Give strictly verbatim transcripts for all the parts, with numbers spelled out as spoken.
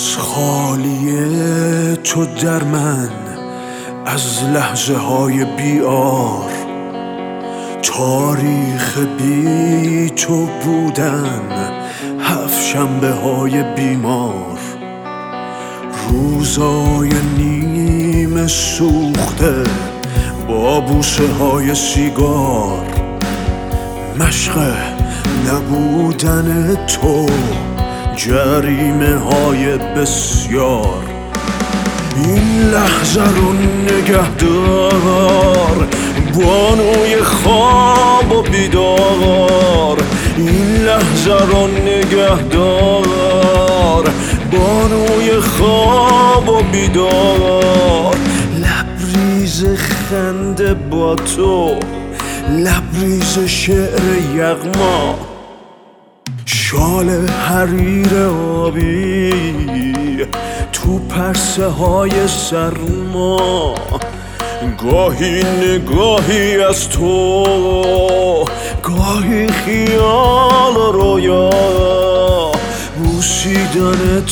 از خالیه تو در من، از لحظه های بیار، تاریخ بی تو بودن، هفت شنبه های بیمار، روزای نیمه سوخته با بوسه های سیگار، مشق نبودن تو، جریمه های بسیار. این لحظه رو نگه دار، بانوی خواب و بیدار. این لحظه رو نگه دار، بانوی خواب و بیدار. لبریز خنده با تو، لبریز شعر یغما، شال حریر آبی تو پرسه های سرما. گاهی نگاهی از تو، گاهی خیال و رویا، بوسیدن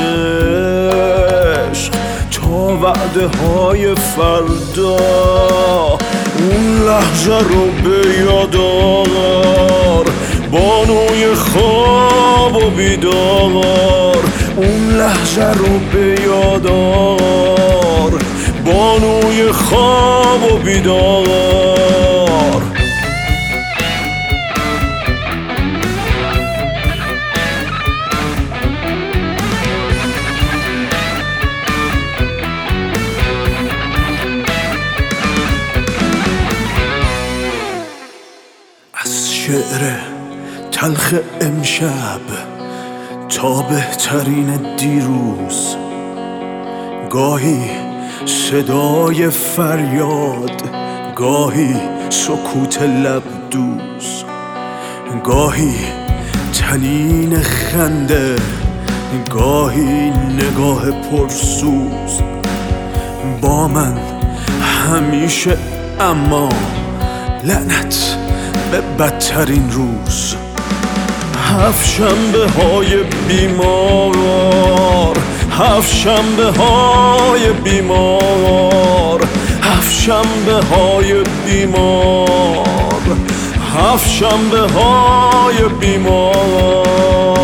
تنش تا وعده های فردا. اون لحظه رو به یاد آور، بانوی خواب و بیدار. اون لحظه رو به یاد آور، بانوی خواب و بیدار. از شعر تلخ امشب تا بهترین دیروز، گاهی صدای فریاد، گاهی سکوت لب دوز، گاهی طنین خنده، گاهی نگاه پرسوز. با من همیشه، اما لعنت به بدترین روز. هفت شنبه های بیمار، هفت شنبه های بیمار، هفت شنبه های بیمار، هفت شنبه های بیمار.